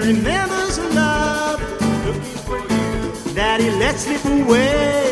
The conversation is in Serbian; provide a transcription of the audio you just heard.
remembers a love that he let slip away.